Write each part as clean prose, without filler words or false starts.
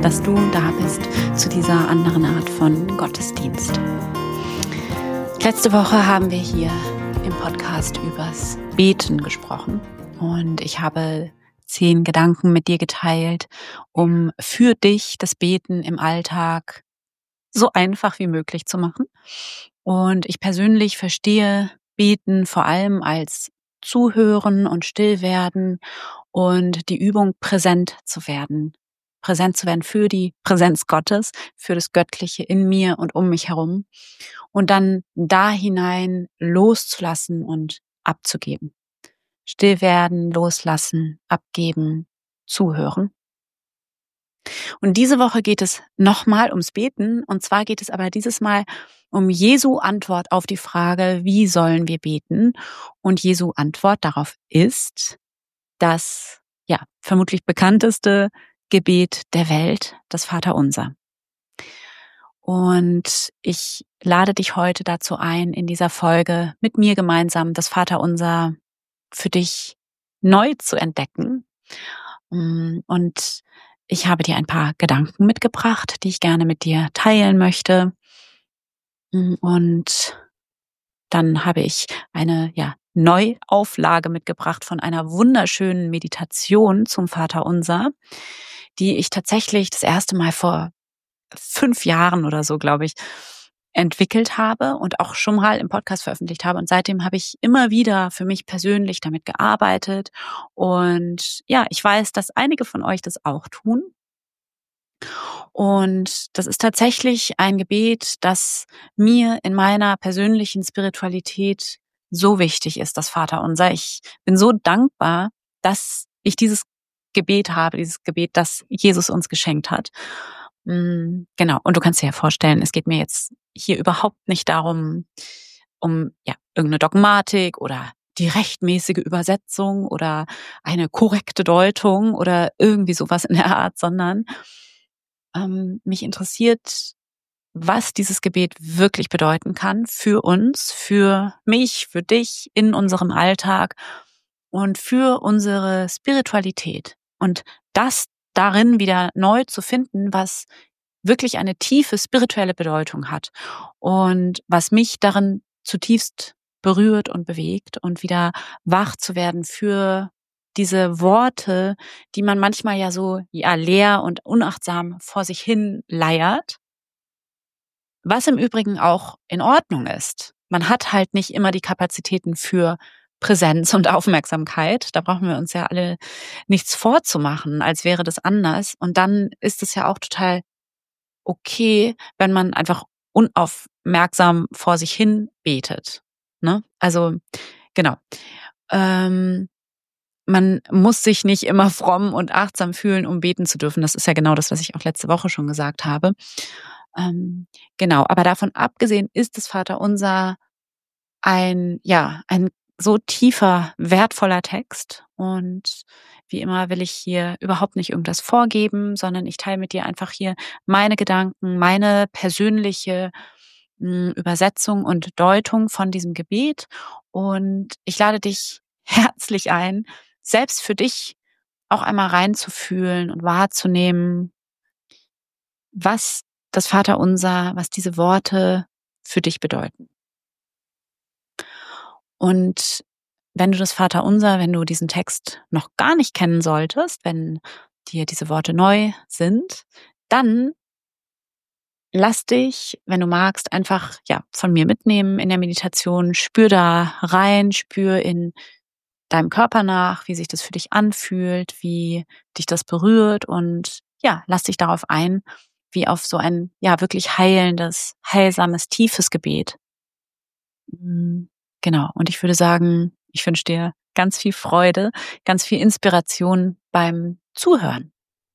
dass du da bist zu dieser anderen Art von Gottesdienst. Letzte Woche haben wir hier im Podcast übers Beten gesprochen und ich habe 10 Gedanken mit dir geteilt, um für dich das Beten im Alltag so einfach wie möglich zu machen. Und ich persönlich verstehe Beten vor allem als Zuhören und Stillwerden und die Übung präsent zu werden. Präsent zu werden für die Präsenz Gottes, für das Göttliche in mir und um mich herum. Und dann da hinein loszulassen und abzugeben. Still werden, loslassen, abgeben, zuhören. Und diese Woche geht es nochmal ums Beten. Und zwar geht es aber dieses Mal um Jesu Antwort auf die Frage, wie sollen wir beten? Und Jesu Antwort darauf ist das, vermutlich bekannteste Gebet der Welt, das Vaterunser. Und ich lade dich heute dazu ein, in dieser Folge mit mir gemeinsam das Vaterunser für dich neu zu entdecken. Und ich habe dir ein paar Gedanken mitgebracht, die ich gerne mit dir teilen möchte. Und dann habe ich eine Neuauflage mitgebracht von einer wunderschönen Meditation zum Vaterunser, die ich tatsächlich das erste Mal vor 5 Jahren oder so, glaube ich, entwickelt habe und auch schon mal im Podcast veröffentlicht habe. Und seitdem habe ich immer wieder für mich persönlich damit gearbeitet. Und ja, ich weiß, dass einige von euch das auch tun. Und das ist tatsächlich ein Gebet, das mir in meiner persönlichen Spiritualität so wichtig ist, das Vaterunser. Ich bin so dankbar, dass ich dieses Gebet habe, dieses Gebet, das Jesus uns geschenkt hat. Genau. Und du kannst dir ja vorstellen, es geht mir jetzt hier überhaupt nicht darum, um irgendeine Dogmatik oder die rechtmäßige Übersetzung oder eine korrekte Deutung oder irgendwie sowas in der Art, sondern mich interessiert, was dieses Gebet wirklich bedeuten kann für uns, für mich, für dich in unserem Alltag und für unsere Spiritualität. Und das darin wieder neu zu finden, was wirklich eine tiefe spirituelle Bedeutung hat und was mich darin zutiefst berührt und bewegt und wieder wach zu werden für diese Worte, die man manchmal ja so leer und unachtsam vor sich hin leiert, was im Übrigen auch in Ordnung ist. Man hat halt nicht immer die Kapazitäten für Präsenz und Aufmerksamkeit. Da brauchen wir uns ja alle nichts vorzumachen, als wäre das anders. Und dann ist es ja auch total okay, wenn man einfach unaufmerksam vor sich hin betet. Ne? Also, genau. Man muss sich nicht immer fromm und achtsam fühlen, um beten zu dürfen. Das ist ja genau das, was ich auch letzte Woche schon gesagt habe. Genau, aber davon abgesehen ist das Vaterunser ein so tiefer, wertvoller Text. Und wie immer will ich hier überhaupt nicht irgendwas vorgeben, sondern ich teile mit dir einfach hier meine Gedanken, meine persönliche Übersetzung und Deutung von diesem Gebet. Und ich lade dich herzlich ein, selbst für dich auch einmal reinzufühlen und wahrzunehmen, was das Vaterunser, was diese Worte für dich bedeuten. Und wenn du das Vaterunser, wenn du diesen Text noch gar nicht kennen solltest, wenn dir diese Worte neu sind, dann lass dich, wenn du magst, einfach von mir mitnehmen in der Meditation. Spür da rein, spür in deinem Körper nach, wie sich das für dich anfühlt, wie dich das berührt und lass dich darauf ein, wie auf so ein wirklich heilendes, heilsames, tiefes Gebet. Genau. Und ich würde sagen, ich wünsche dir ganz viel Freude, ganz viel Inspiration beim Zuhören.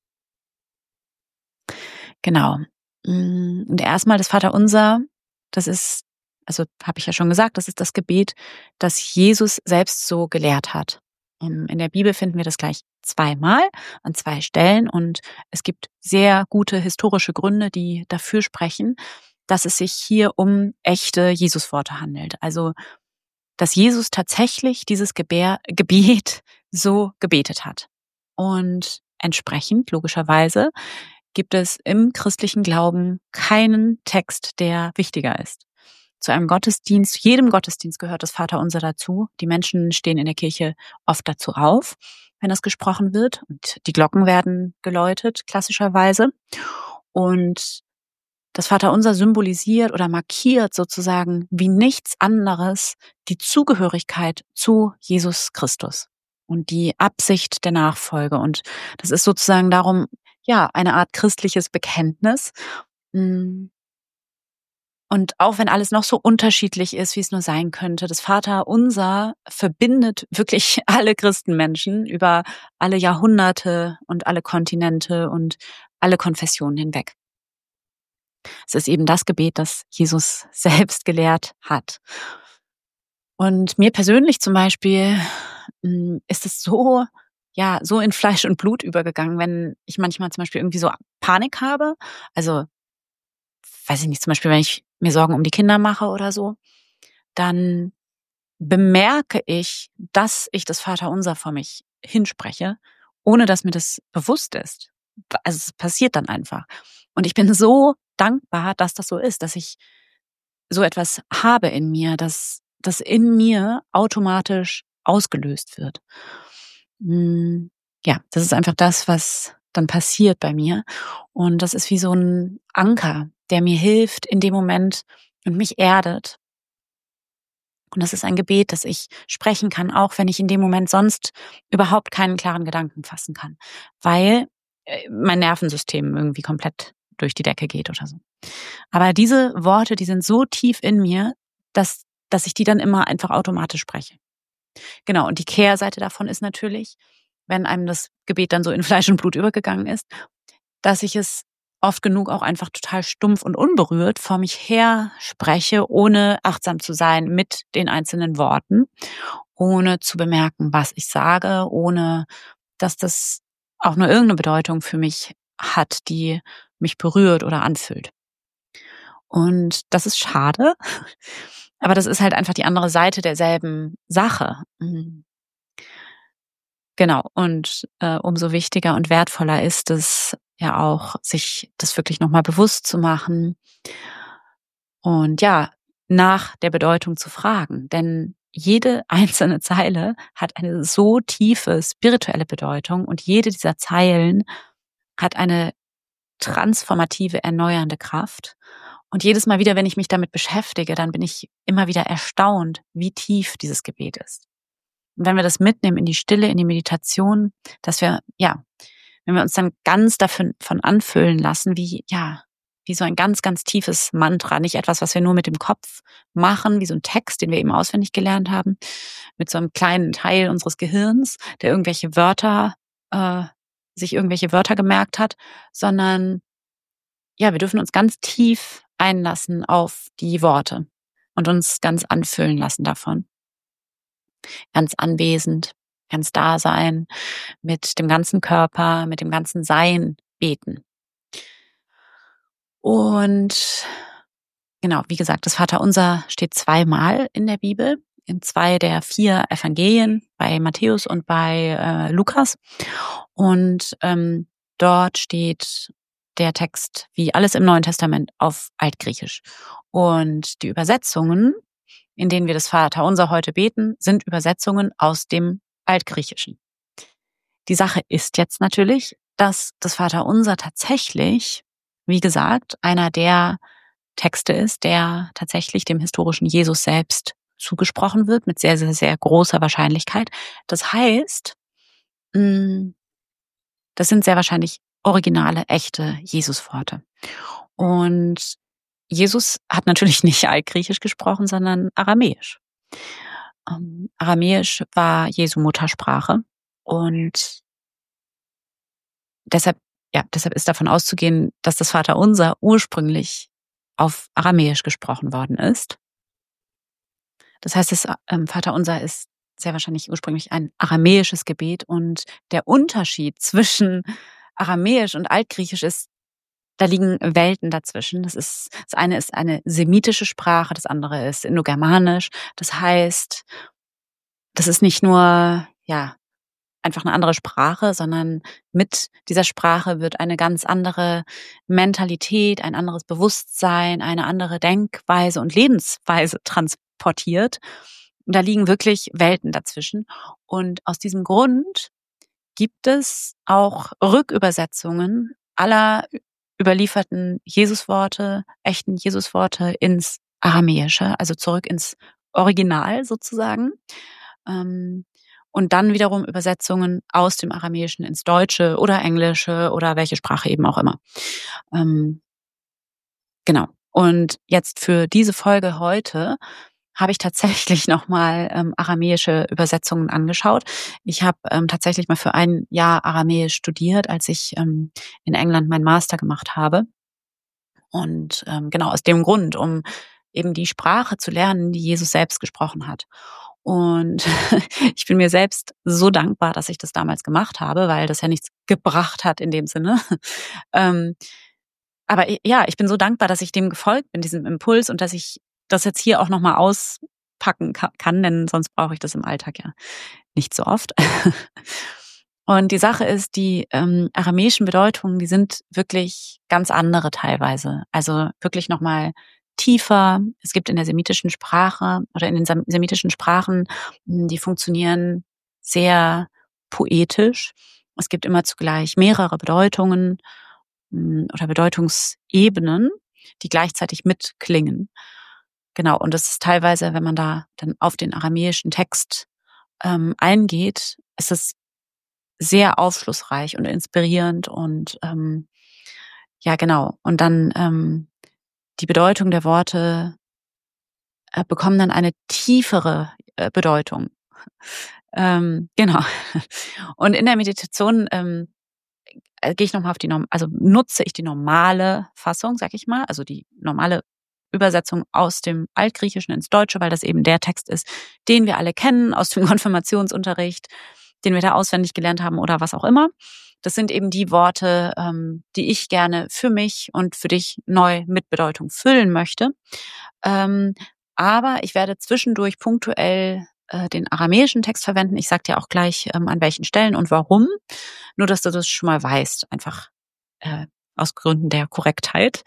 Genau. Und erstmal das Vaterunser, das ist, also habe ich ja schon gesagt, das ist das Gebet, das Jesus selbst so gelehrt hat. In der Bibel finden wir das gleich 2-mal an 2 Stellen und es gibt sehr gute historische Gründe, die dafür sprechen, dass es sich hier um echte Jesusworte handelt. Also, dass Jesus tatsächlich dieses Gebet so gebetet hat. Und entsprechend, logischerweise, gibt es im christlichen Glauben keinen Text, der wichtiger ist. Zu einem Gottesdienst, jedem Gottesdienst gehört das Vaterunser dazu. Die Menschen stehen in der Kirche oft dazu auf, wenn das gesprochen wird. Und die Glocken werden geläutet, klassischerweise. Und das Vaterunser symbolisiert oder markiert sozusagen wie nichts anderes die Zugehörigkeit zu Jesus Christus und die Absicht der Nachfolge. Und das ist sozusagen darum, ja, eine Art christliches Bekenntnis. Und auch wenn alles noch so unterschiedlich ist, wie es nur sein könnte, das Vaterunser verbindet wirklich alle Christenmenschen über alle Jahrhunderte und alle Kontinente und alle Konfessionen hinweg. Es ist eben das Gebet, das Jesus selbst gelehrt hat. Und mir persönlich zum Beispiel ist es so, ja, so in Fleisch und Blut übergegangen, wenn ich manchmal zum Beispiel irgendwie so Panik habe. Also, weiß ich nicht, zum Beispiel, wenn ich mir Sorgen um die Kinder mache oder so, dann bemerke ich, dass ich das Vaterunser vor mich hinspreche, ohne dass mir das bewusst ist. Also es passiert dann einfach. Und ich bin so dankbar, dass das so ist, dass ich so etwas habe in mir, dass das in mir automatisch ausgelöst wird. Ja, das ist einfach das, was dann passiert bei mir. Und das ist wie so ein Anker, der mir hilft in dem Moment und mich erdet. Und das ist ein Gebet, das ich sprechen kann, auch wenn ich in dem Moment sonst überhaupt keinen klaren Gedanken fassen kann, weil mein Nervensystem irgendwie komplett durch die Decke geht oder so. Aber diese Worte, die sind so tief in mir, dass ich die dann immer einfach automatisch spreche. Genau, und die Kehrseite davon ist natürlich, wenn einem das Gebet dann so in Fleisch und Blut übergegangen ist, dass ich es oft genug auch einfach total stumpf und unberührt vor mich her spreche, ohne achtsam zu sein mit den einzelnen Worten, ohne zu bemerken, was ich sage, ohne dass das auch nur irgendeine Bedeutung für mich hat, die mich berührt oder anfüllt. Und das ist schade, aber das ist halt einfach die andere Seite derselben Sache. Genau, und umso wichtiger und wertvoller ist es ja auch, sich das wirklich nochmal bewusst zu machen und ja, nach der Bedeutung zu fragen. Denn jede einzelne Zeile hat eine so tiefe spirituelle Bedeutung und jede dieser Zeilen hat eine transformative, erneuernde Kraft. Und jedes Mal wieder, wenn ich mich damit beschäftige, dann bin ich immer wieder erstaunt, wie tief dieses Gebet ist. Und wenn wir das mitnehmen in die Stille, in die Meditation, dass wir, ja, wenn wir uns dann ganz davon anfüllen lassen, wie so ein ganz, ganz tiefes Mantra, nicht etwas, was wir nur mit dem Kopf machen, wie so ein Text, den wir eben auswendig gelernt haben, mit so einem kleinen Teil unseres Gehirns, der sich irgendwelche Wörter gemerkt hat, sondern ja, wir dürfen uns ganz tief einlassen auf die Worte und uns ganz anfüllen lassen davon. Ganz anwesend, ganz da sein, mit dem ganzen Körper, mit dem ganzen Sein beten. Und genau, wie gesagt, das Vaterunser steht zweimal in der Bibel, in 2 der 4 Evangelien, bei Matthäus und bei Lukas. Und dort steht der Text, wie alles im Neuen Testament, auf Altgriechisch. Und die Übersetzungen, in denen wir das Vaterunser heute beten, sind Übersetzungen aus dem Altgriechischen. Die Sache ist jetzt natürlich, dass das Vaterunser tatsächlich, wie gesagt, einer der Texte ist, der tatsächlich dem historischen Jesus selbst zugesprochen wird, mit sehr, sehr, sehr großer Wahrscheinlichkeit. Das heißt, das sind sehr wahrscheinlich originale, echte Jesusworte. Und Jesus hat natürlich nicht Altgriechisch gesprochen, sondern Aramäisch. Aramäisch war Jesu Muttersprache und deshalb ist davon auszugehen, dass das Vaterunser ursprünglich auf Aramäisch gesprochen worden ist. Das heißt, das Vaterunser ist sehr wahrscheinlich ursprünglich ein aramäisches Gebet und der Unterschied zwischen Aramäisch und Altgriechisch ist, da liegen Welten dazwischen. Das eine ist eine semitische Sprache, das andere ist Indogermanisch. Das heißt, das ist nicht nur, einfach eine andere Sprache, sondern mit dieser Sprache wird eine ganz andere Mentalität, ein anderes Bewusstsein, eine andere Denkweise und Lebensweise transportiert. Und da liegen wirklich Welten dazwischen. Und aus diesem Grund gibt es auch Rückübersetzungen aller überlieferten Jesusworte, echten Jesusworte ins Aramäische, also zurück ins Original sozusagen. Und dann wiederum Übersetzungen aus dem Aramäischen ins Deutsche oder Englische oder welche Sprache eben auch immer. Genau. Und jetzt für diese Folge heute habe ich tatsächlich nochmal aramäische Übersetzungen angeschaut. Ich habe tatsächlich mal für ein Jahr Aramäisch studiert, als ich in England meinen Master gemacht habe. Und genau aus dem Grund, um eben die Sprache zu lernen, die Jesus selbst gesprochen hat. Und ich bin mir selbst so dankbar, dass ich das damals gemacht habe, weil das ja nichts gebracht hat in dem Sinne. Aber ja, ich bin so dankbar, dass ich dem gefolgt bin, diesem Impuls, und dass ich das jetzt hier auch nochmal auspacken kann, denn sonst brauche ich das im Alltag ja nicht so oft. Und die Sache ist, die aramäischen Bedeutungen, die sind wirklich ganz andere teilweise. Also wirklich nochmal tiefer. Es gibt in der semitischen Sprache oder in den semitischen Sprachen, die funktionieren sehr poetisch. Es gibt immer zugleich mehrere Bedeutungen oder Bedeutungsebenen, die gleichzeitig mitklingen. Genau, und das ist teilweise, wenn man da dann auf den aramäischen Text eingeht, ist es sehr aufschlussreich und inspirierend und ja, genau. Und dann die Bedeutung der Worte bekommen dann eine tiefere Bedeutung. Genau. Und in der Meditation gehe ich nochmal auf also nutze ich die normale Fassung, sag ich mal, also die normale Übersetzung aus dem Altgriechischen ins Deutsche, weil das eben der Text ist, den wir alle kennen aus dem Konfirmationsunterricht, den wir da auswendig gelernt haben oder was auch immer. Das sind eben die Worte, die ich gerne für mich und für dich neu mit Bedeutung füllen möchte. Aber ich werde zwischendurch punktuell den aramäischen Text verwenden. Ich sage dir auch gleich, an welchen Stellen und warum. Nur, dass du das schon mal weißt, einfach aus Gründen der Korrektheit.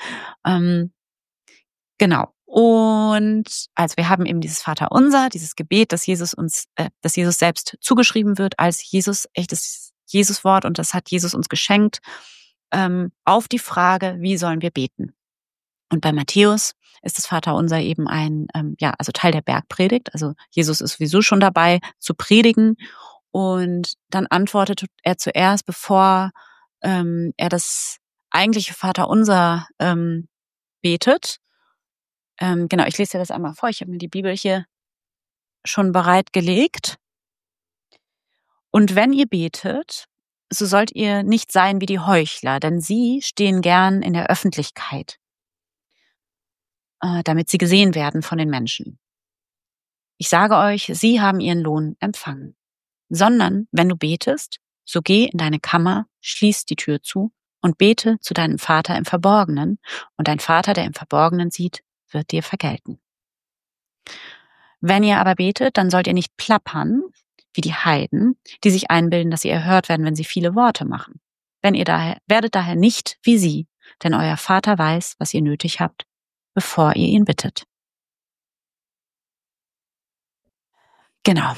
Genau. Und also wir haben eben dieses Vaterunser, dieses Gebet, das Jesus selbst zugeschrieben wird als echtes Jesuswort, und das hat Jesus uns geschenkt, auf die Frage, wie sollen wir beten? Und bei Matthäus ist das Vaterunser eben also Teil der Bergpredigt. Also Jesus ist sowieso schon dabei zu predigen, und dann antwortet er zuerst, bevor er das eigentliche Vaterunser betet. Genau, ich lese dir das einmal vor. Ich habe mir die Bibel hier schon bereitgelegt. Und wenn ihr betet, so sollt ihr nicht sein wie die Heuchler, denn sie stehen gern in der Öffentlichkeit, damit sie gesehen werden von den Menschen. Ich sage euch, sie haben ihren Lohn empfangen. Sondern, wenn du betest, so geh in deine Kammer, schließ die Tür zu und bete zu deinem Vater im Verborgenen, und dein Vater, der im Verborgenen sieht, wird dir vergelten. Wenn ihr aber betet, dann sollt ihr nicht plappern, wie die Heiden, die sich einbilden, dass sie erhört werden, wenn sie viele Worte machen. Werdet daher nicht wie sie, denn euer Vater weiß, was ihr nötig habt, bevor ihr ihn bittet. Genau.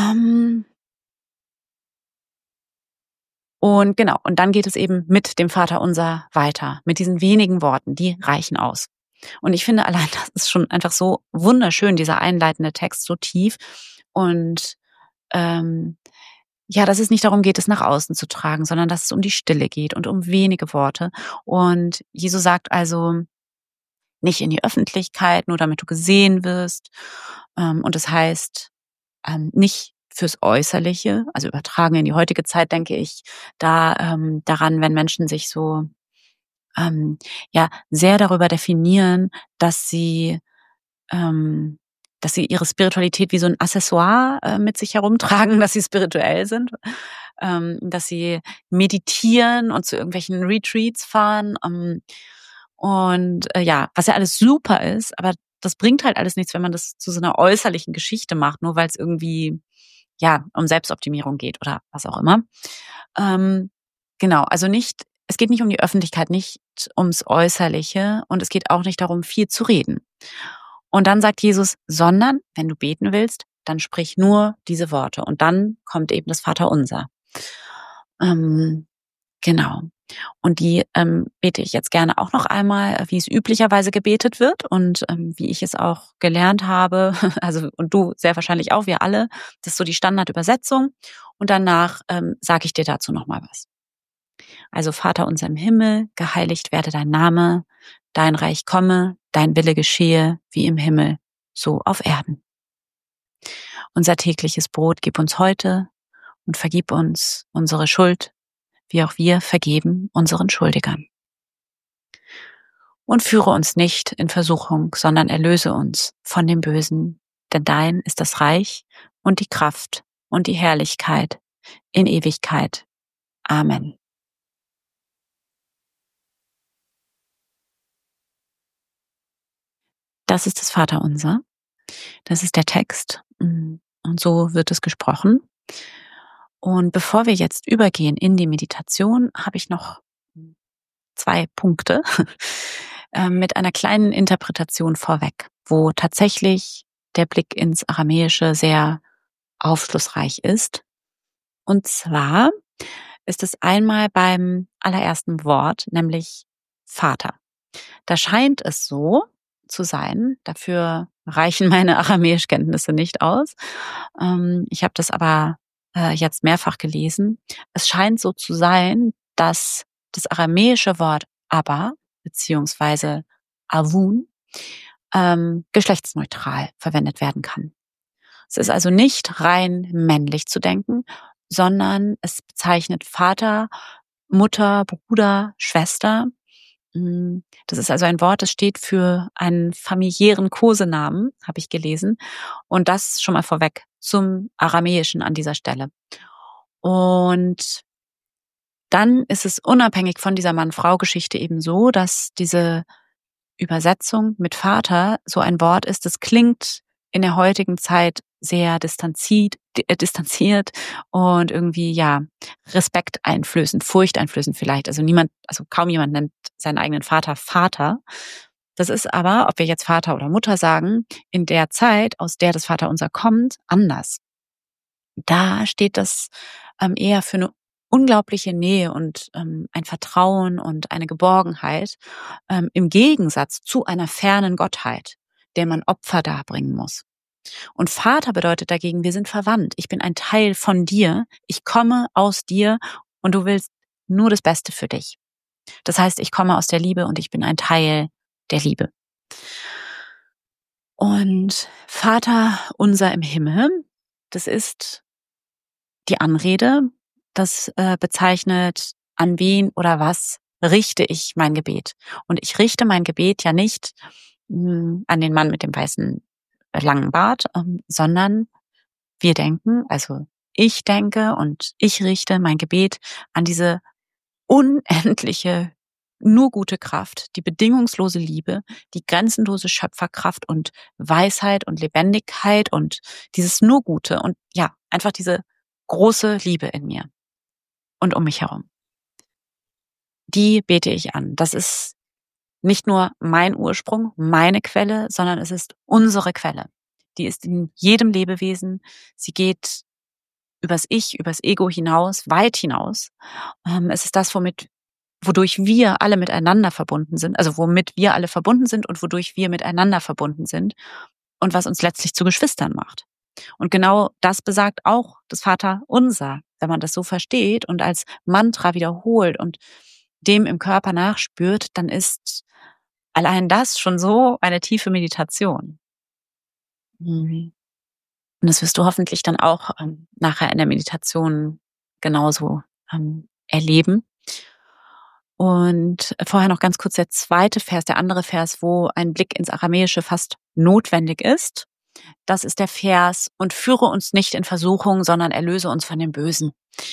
Und genau, und dann geht es eben mit dem Vaterunser weiter, mit diesen wenigen Worten, die reichen aus. Und ich finde, allein das ist schon einfach so wunderschön, dieser einleitende Text, so tief. Und ja, dass es nicht darum geht, es nach außen zu tragen, sondern dass es um die Stille geht und um wenige Worte. Und Jesus sagt also, nicht in die Öffentlichkeit, nur damit du gesehen wirst. Und das heißt, nicht fürs Äußerliche, also übertragen in die heutige Zeit, denke ich, daran, wenn Menschen sich so sehr darüber definieren, dass sie ihre Spiritualität wie so ein Accessoire mit sich herumtragen, dass sie spirituell sind, dass sie meditieren und zu irgendwelchen Retreats fahren, was ja alles super ist, aber das bringt halt alles nichts, wenn man das zu so einer äußerlichen Geschichte macht, nur weil es irgendwie um Selbstoptimierung geht oder was auch immer. Genau, also es geht nicht um die Öffentlichkeit, nicht ums Äußerliche und es geht auch nicht darum, viel zu reden. Und dann sagt Jesus, sondern wenn du beten willst, dann sprich nur diese Worte. Und dann kommt eben das Vaterunser. Genau. Und die bete ich jetzt gerne auch noch einmal, wie es üblicherweise gebetet wird und wie ich es auch gelernt habe, also und du sehr wahrscheinlich auch, wir alle, das ist so die Standardübersetzung. Und danach sage ich dir dazu nochmal was. Also Vater unser im Himmel, geheiligt werde dein Name, dein Reich komme, dein Wille geschehe, wie im Himmel, so auf Erden. Unser tägliches Brot gib uns heute und vergib uns unsere Schuld, wie auch wir vergeben unseren Schuldigern. Und führe uns nicht in Versuchung, sondern erlöse uns von dem Bösen, denn dein ist das Reich und die Kraft und die Herrlichkeit in Ewigkeit. Amen. Das ist das Vaterunser. Das ist der Text. Und so wird es gesprochen. Und bevor wir jetzt übergehen in die Meditation, habe ich noch 2 Punkte mit einer kleinen Interpretation vorweg, wo tatsächlich der Blick ins Aramäische sehr aufschlussreich ist. Und zwar ist es einmal beim allerersten Wort, nämlich Vater. Da scheint es so zu sein, dafür reichen meine Aramäischkenntnisse nicht aus. Ich habe das aber jetzt mehrfach gelesen. Es scheint so zu sein, dass das aramäische Wort Abba beziehungsweise Avun geschlechtsneutral verwendet werden kann. Es ist also nicht rein männlich zu denken, sondern es bezeichnet Vater, Mutter, Bruder, Schwester. Das ist also ein Wort, das steht für einen familiären Kosenamen, habe ich gelesen. Und das schon mal vorweg zum Aramäischen an dieser Stelle. Und dann ist es unabhängig von dieser Mann-Frau-Geschichte eben so, dass diese Übersetzung mit Vater so ein Wort ist, das klingt in der heutigen Zeit sehr distanziert und irgendwie, respekteinflößend, furchteinflößend vielleicht. Also kaum jemand nennt seinen eigenen Vater Vater. Das ist aber, ob wir jetzt Vater oder Mutter sagen, in der Zeit, aus der das Vaterunser kommt, anders. Da steht das eher für eine unglaubliche Nähe und ein Vertrauen und eine Geborgenheit im Gegensatz zu einer fernen Gottheit, der man Opfer darbringen muss. Und Vater bedeutet dagegen, wir sind verwandt. Ich bin ein Teil von dir. Ich komme aus dir und du willst nur das Beste für dich. Das heißt, ich komme aus der Liebe und ich bin ein Teil der Liebe. Und Vater unser im Himmel, das ist die Anrede, das bezeichnet, an wen oder was richte ich mein Gebet. Und ich richte mein Gebet ja nicht an den Mann mit dem weißen langen Bart, sondern ich denke und ich richte mein Gebet an diese unendliche, nur gute Kraft, die bedingungslose Liebe, die grenzenlose Schöpferkraft und Weisheit und Lebendigkeit und dieses nur Gute und einfach diese große Liebe in mir und um mich herum. Die bete ich an. Das ist nicht nur mein Ursprung, meine Quelle, sondern es ist unsere Quelle. Die ist in jedem Lebewesen. Sie geht übers Ich, übers Ego hinaus, weit hinaus. Es ist das, wodurch wir alle miteinander verbunden sind, also womit wir alle verbunden sind und wodurch wir miteinander verbunden sind und was uns letztlich zu Geschwistern macht. Und genau das besagt auch das Vaterunser, wenn man das so versteht und als Mantra wiederholt und dem im Körper nachspürt, dann ist allein das schon so eine tiefe Meditation. Und das wirst du hoffentlich dann auch nachher in der Meditation genauso erleben. Und vorher noch ganz kurz der zweite Vers, der andere Vers, wo ein Blick ins Aramäische fast notwendig ist. Das ist der Vers, und führe uns nicht in Versuchung, sondern erlöse uns von dem Bösen.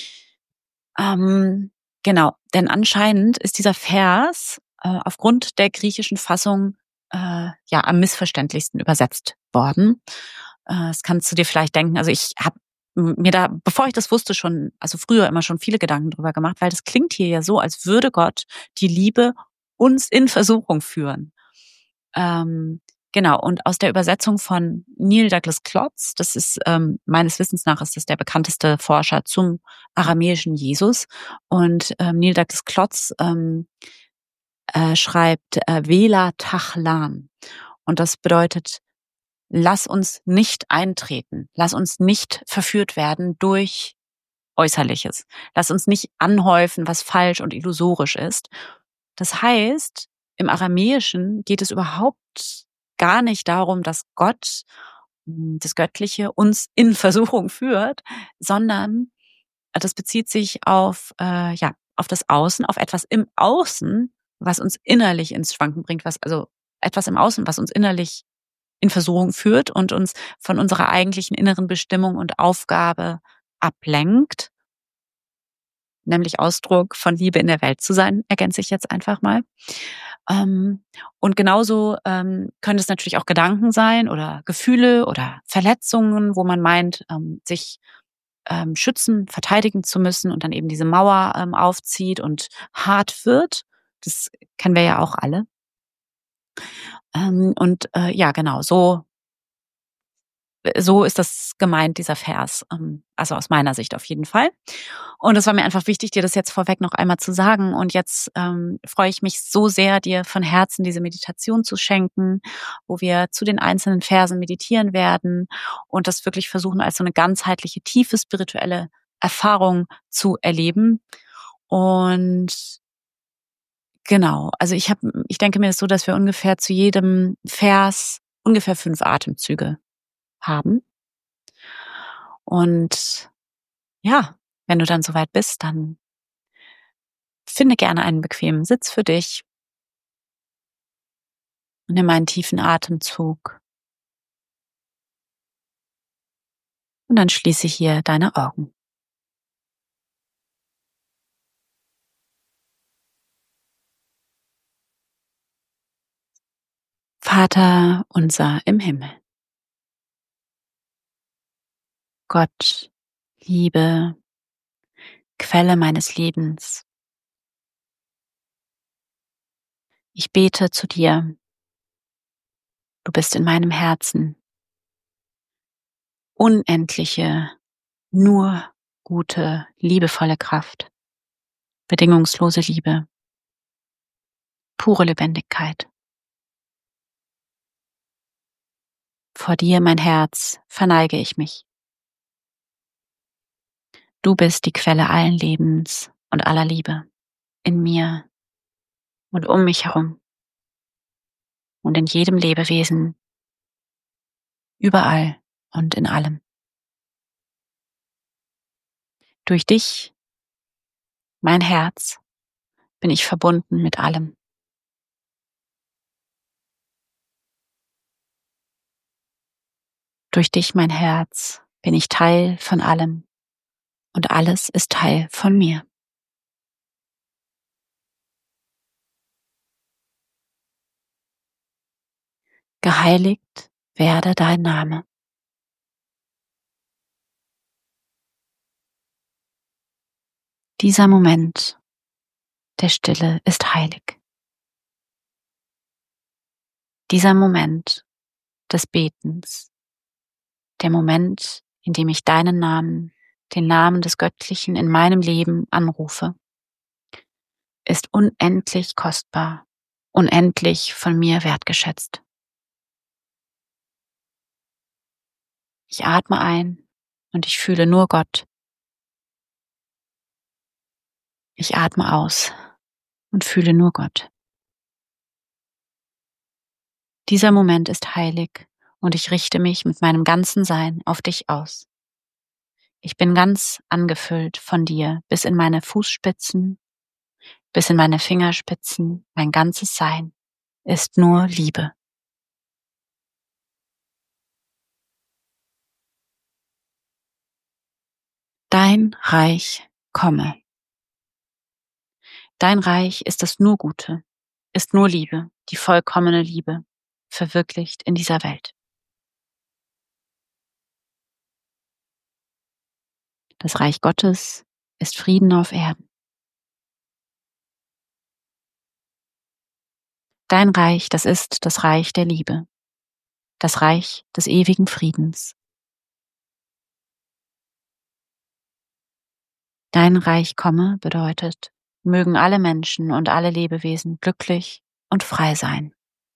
Genau, denn anscheinend ist dieser Vers aufgrund der griechischen Fassung am missverständlichsten übersetzt worden. Das kannst du dir vielleicht denken. Also ich habe bevor ich das wusste, schon, also früher immer schon viele Gedanken drüber gemacht, weil das klingt hier ja so, als würde Gott die Liebe uns in Versuchung führen. Ähm, genau, und aus der Übersetzung von Neil Douglas Klotz, das ist meines Wissens nach ist das der bekannteste Forscher zum aramäischen Jesus. Und Neil Douglas Klotz schreibt Vela Tachlan. Und das bedeutet, lass uns nicht eintreten, lass uns nicht verführt werden durch Äußerliches. Lass uns nicht anhäufen, was falsch und illusorisch ist. Das heißt, im Aramäischen geht es überhaupt gar nicht darum, dass Gott, das Göttliche, uns in Versuchung führt, sondern das bezieht sich auf, auf das Außen, auf etwas im Außen, was uns innerlich ins Schwanken bringt, also etwas im Außen, was uns innerlich in Versuchung führt und uns von unserer eigentlichen inneren Bestimmung und Aufgabe ablenkt, nämlich Ausdruck von Liebe in der Welt zu sein, ergänze ich jetzt einfach mal. Und genauso können es natürlich auch Gedanken sein oder Gefühle oder Verletzungen, wo man meint, sich schützen, verteidigen zu müssen und dann eben diese Mauer aufzieht und hart wird. Das kennen wir ja auch alle. Genau, so ist das gemeint, dieser Vers. Also aus meiner Sicht auf jeden Fall. Und es war mir einfach wichtig, dir das jetzt vorweg noch einmal zu sagen. Und jetzt freue ich mich so sehr, dir von Herzen diese Meditation zu schenken, wo wir zu den einzelnen Versen meditieren werden und das wirklich versuchen, als so eine ganzheitliche, tiefe spirituelle Erfahrung zu erleben. Und genau, also ich denke mir das so, dass wir ungefähr zu jedem Vers ungefähr 5 Atemzüge haben. Und ja, wenn du dann soweit bist, dann finde gerne einen bequemen Sitz für dich und nimm einen tiefen Atemzug. Und dann schließe hier deine Augen. Vater unser im Himmel. Gott, Liebe, Quelle meines Lebens. Ich bete zu dir. Du bist in meinem Herzen. Unendliche, nur gute, liebevolle Kraft. Bedingungslose Liebe. Pure Lebendigkeit. Vor dir, mein Herz, verneige ich mich. Du bist die Quelle allen Lebens und aller Liebe. In mir und um mich herum. Und in jedem Lebewesen. Überall und in allem. Durch dich, mein Herz, bin ich verbunden mit allem. Durch dich, mein Herz, bin ich Teil von allem und alles ist Teil von mir. Geheiligt werde dein Name. Dieser Moment der Stille ist heilig. Dieser Moment des Betens, der Moment, in dem ich deinen Namen, den Namen des Göttlichen in meinem Leben anrufe, ist unendlich kostbar, unendlich von mir wertgeschätzt. Ich atme ein und ich fühle nur Gott. Ich atme aus und fühle nur Gott. Dieser Moment ist heilig und ich richte mich mit meinem ganzen Sein auf dich aus. Ich bin ganz angefüllt von dir bis in meine Fußspitzen, bis in meine Fingerspitzen. Mein ganzes Sein ist nur Liebe. Dein Reich komme. Dein Reich ist das nur Gute, ist nur Liebe, die vollkommene Liebe, verwirklicht in dieser Welt. Das Reich Gottes ist Frieden auf Erden. Dein Reich, das ist das Reich der Liebe, das Reich des ewigen Friedens. Dein Reich komme bedeutet, mögen alle Menschen und alle Lebewesen glücklich und frei sein.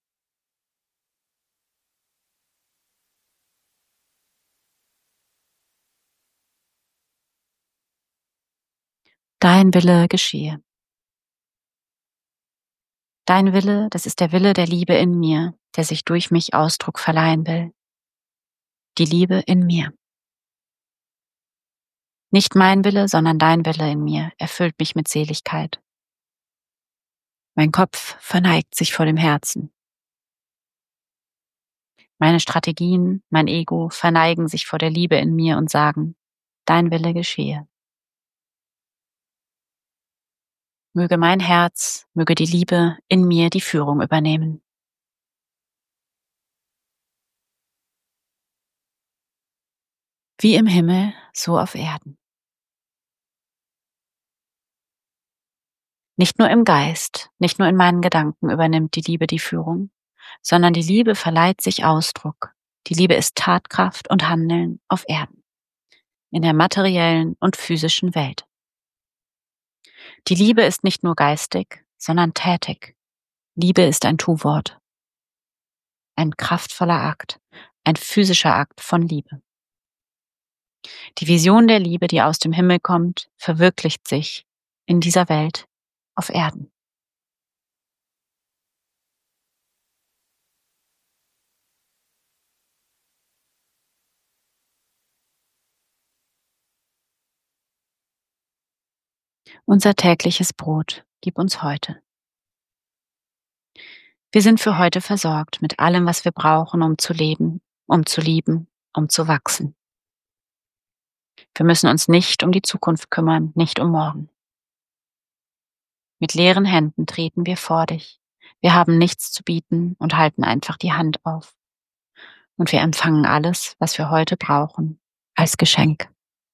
Dein Wille geschehe. Dein Wille, das ist der Wille der Liebe in mir, der sich durch mich Ausdruck verleihen will. Die Liebe in mir. Nicht mein Wille, sondern dein Wille in mir erfüllt mich mit Seligkeit. Mein Kopf verneigt sich vor dem Herzen. Meine Strategien, mein Ego verneigen sich vor der Liebe in mir und sagen, dein Wille geschehe. Möge mein Herz, möge die Liebe in mir die Führung übernehmen. Wie im Himmel, so auf Erden. Nicht nur im Geist, nicht nur in meinen Gedanken übernimmt die Liebe die Führung, sondern die Liebe verleiht sich Ausdruck. Die Liebe ist Tatkraft und Handeln auf Erden, in der materiellen und physischen Welt. Die Liebe ist nicht nur geistig, sondern tätig. Liebe ist ein Tu-Wort, ein kraftvoller Akt, ein physischer Akt von Liebe. Die Vision der Liebe, die aus dem Himmel kommt, verwirklicht sich in dieser Welt auf Erden. Unser tägliches Brot gib uns heute. Wir sind für heute versorgt mit allem, was wir brauchen, um zu leben, um zu lieben, um zu wachsen. Wir müssen uns nicht um die Zukunft kümmern, nicht um morgen. Mit leeren Händen treten wir vor dich. Wir haben nichts zu bieten und halten einfach die Hand auf. Und wir empfangen alles, was wir heute brauchen, als Geschenk.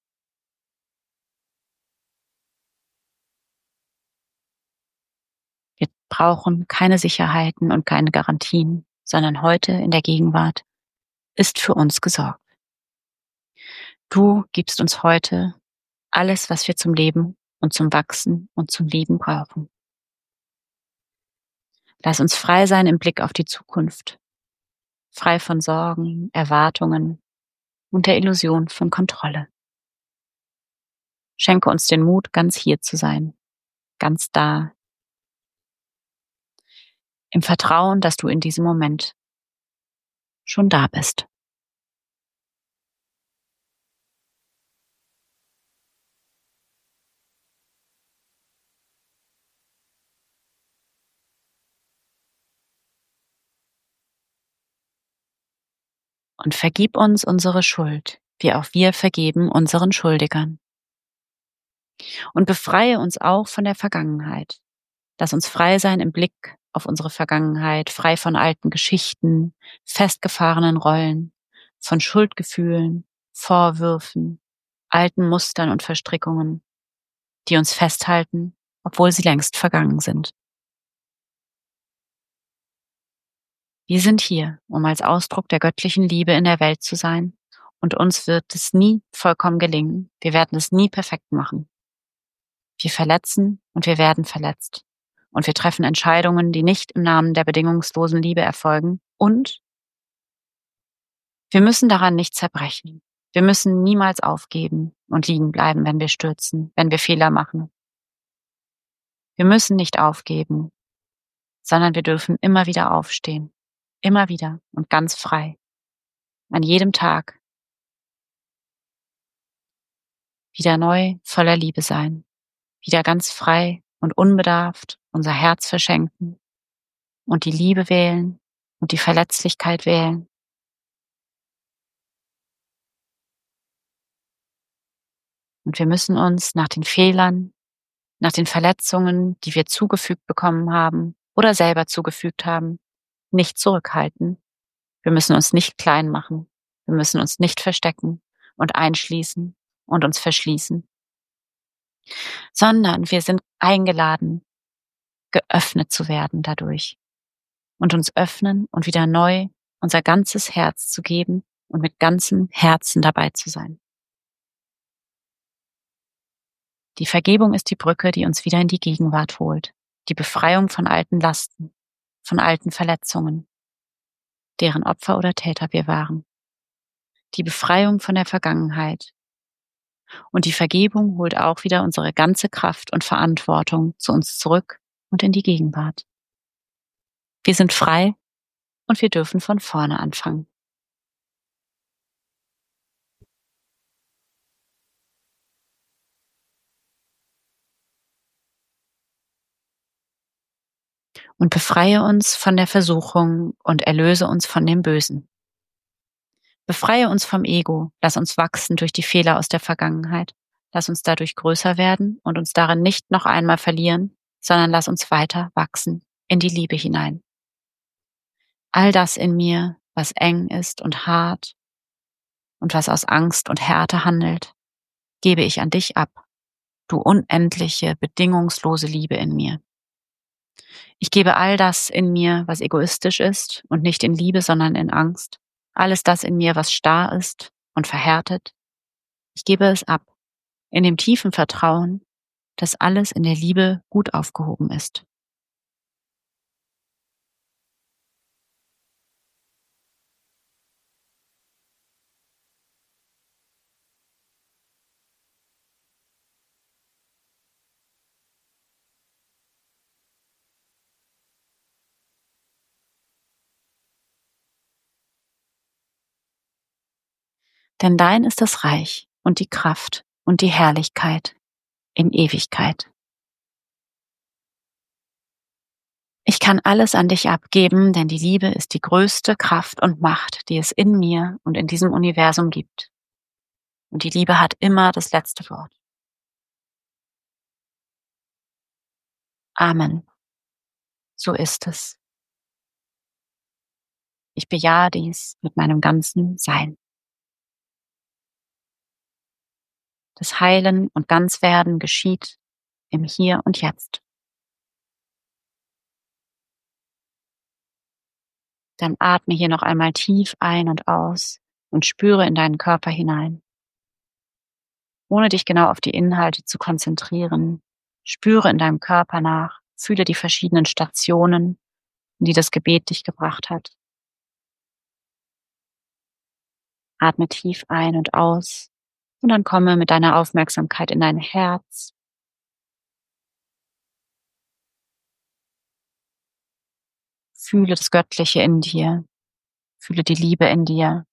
Wir brauchen keine Sicherheiten und keine Garantien, sondern heute in der Gegenwart ist für uns gesorgt. Du gibst uns heute alles, was wir zum Leben und zum Wachsen und zum Lieben brauchen. Lass uns frei sein im Blick auf die Zukunft, frei von Sorgen, Erwartungen und der Illusion von Kontrolle. Schenke uns den Mut, ganz hier zu sein, ganz da, im Vertrauen, dass du in diesem Moment schon da bist. Und vergib uns unsere Schuld, wie auch wir vergeben unseren Schuldigern. Und befreie uns auch von der Vergangenheit. Lass uns frei sein im Blick auf unsere Vergangenheit, frei von alten Geschichten, festgefahrenen Rollen, von Schuldgefühlen, Vorwürfen, alten Mustern und Verstrickungen, die uns festhalten, obwohl sie längst vergangen sind. Wir sind hier, um als Ausdruck der göttlichen Liebe in der Welt zu sein, und uns wird es nie vollkommen gelingen. Wir werden es nie perfekt machen. Wir verletzen und wir werden verletzt. Und wir treffen Entscheidungen, die nicht im Namen der bedingungslosen Liebe erfolgen. Und wir müssen daran nicht zerbrechen. Wir müssen niemals aufgeben und liegen bleiben, wenn wir stürzen, wenn wir Fehler machen. Wir müssen nicht aufgeben, sondern wir dürfen immer wieder aufstehen. Immer wieder und ganz frei. An jedem Tag wieder neu voller Liebe sein. Wieder ganz frei und unbedarft unser Herz verschenken und die Liebe wählen und die Verletzlichkeit wählen. Und wir müssen uns nach den Fehlern, nach den Verletzungen, die wir zugefügt bekommen haben oder selber zugefügt haben, nicht zurückhalten. Wir müssen uns nicht klein machen. Wir müssen uns nicht verstecken und einschließen und uns verschließen, sondern wir sind eingeladen, geöffnet zu werden dadurch und uns öffnen und wieder neu unser ganzes Herz zu geben und mit ganzem Herzen dabei zu sein. Die Vergebung ist die Brücke, die uns wieder in die Gegenwart holt, die Befreiung von alten Lasten, von alten Verletzungen, deren Opfer oder Täter wir waren, die Befreiung von der Vergangenheit. Und die Vergebung holt auch wieder unsere ganze Kraft und Verantwortung zu uns zurück und in die Gegenwart. Wir sind frei und wir dürfen von vorne anfangen. Und befreie uns von der Versuchung und erlöse uns von dem Bösen. Befreie uns vom Ego, lass uns wachsen durch die Fehler aus der Vergangenheit. Lass uns dadurch größer werden und uns darin nicht noch einmal verlieren, sondern lass uns weiter wachsen in die Liebe hinein. All das in mir, was eng ist und hart und was aus Angst und Härte handelt, gebe ich an dich ab, du unendliche, bedingungslose Liebe in mir. Ich gebe all das in mir, was egoistisch ist und nicht in Liebe, sondern in Angst. Alles das in mir, was starr ist und verhärtet. Ich gebe es ab, in dem tiefen Vertrauen, dass alles in der Liebe gut aufgehoben ist. Denn dein ist das Reich und die Kraft und die Herrlichkeit in Ewigkeit. Ich kann alles an dich abgeben, denn die Liebe ist die größte Kraft und Macht, die es in mir und in diesem Universum gibt. Und die Liebe hat immer das letzte Wort. Amen. So ist es. Ich bejahe dies mit meinem ganzen Sein. Das Heilen und Ganzwerden geschieht im Hier und Jetzt. Dann atme hier noch einmal tief ein und aus und spüre in deinen Körper hinein. Ohne dich genau auf die Inhalte zu konzentrieren, spüre in deinem Körper nach, fühle die verschiedenen Stationen, in die das Gebet dich gebracht hat. Atme tief ein und aus und dann komme mit deiner Aufmerksamkeit in dein Herz. Fühle das Göttliche in dir, fühle die Liebe in dir,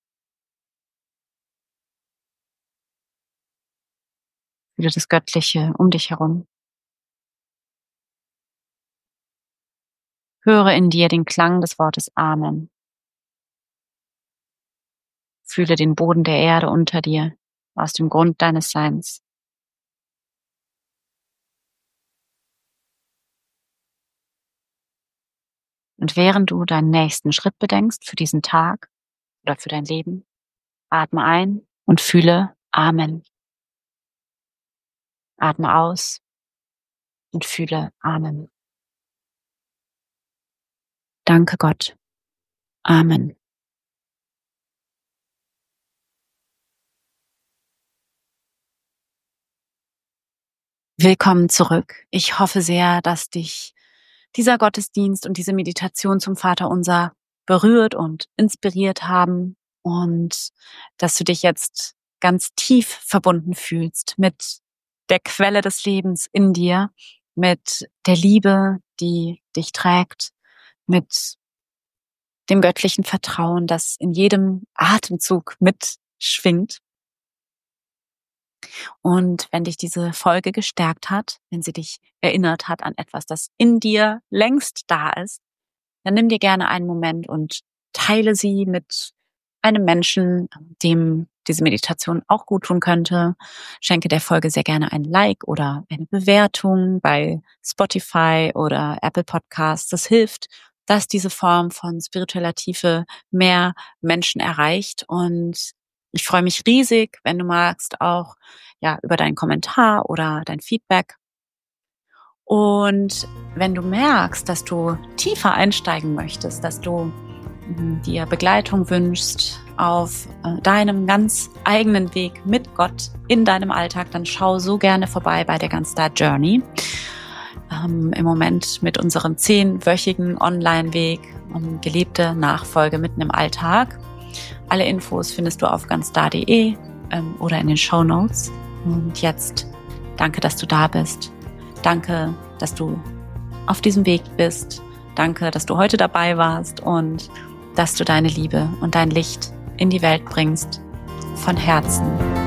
fühle das Göttliche um dich herum. Höre in dir den Klang des Wortes Amen. Fühle den Boden der Erde unter dir, aus dem Grund deines Seins. Und während du deinen nächsten Schritt bedenkst für diesen Tag oder für dein Leben, atme ein und fühle Amen. Atme aus und fühle Amen. Danke Gott. Amen. Willkommen zurück. Ich hoffe sehr, dass dich dieser Gottesdienst und diese Meditation zum Vaterunser berührt und inspiriert haben und dass du dich jetzt ganz tief verbunden fühlst mit der Quelle des Lebens in dir, mit der Liebe, die dich trägt, mit dem göttlichen Vertrauen, das in jedem Atemzug mitschwingt. Und wenn dich diese Folge gestärkt hat, wenn sie dich erinnert hat an etwas, das in dir längst da ist, dann nimm dir gerne einen Moment und teile sie mit einem Menschen, dem diese Meditation auch gut tun könnte. Schenke der Folge sehr gerne ein Like oder eine Bewertung bei Spotify oder Apple Podcasts. Das hilft, dass diese Form von spiritueller Tiefe mehr Menschen erreicht und Ich freue mich riesig, wenn du magst, auch über deinen Kommentar oder dein Feedback. Und wenn du merkst, dass du tiefer einsteigen möchtest, dass du dir Begleitung wünschst auf deinem ganz eigenen Weg mit Gott in deinem Alltag, dann schau so gerne vorbei bei der GunStart Journey. Im Moment mit unserem 10-wöchigen Online-Weg gelebte Nachfolge mitten im Alltag. Alle Infos findest du auf gunstar.de oder in den Shownotes. Und jetzt danke, dass du da bist. Danke, dass du auf diesem Weg bist. Danke, dass du heute dabei warst und dass du deine Liebe und dein Licht in die Welt bringst. Von Herzen.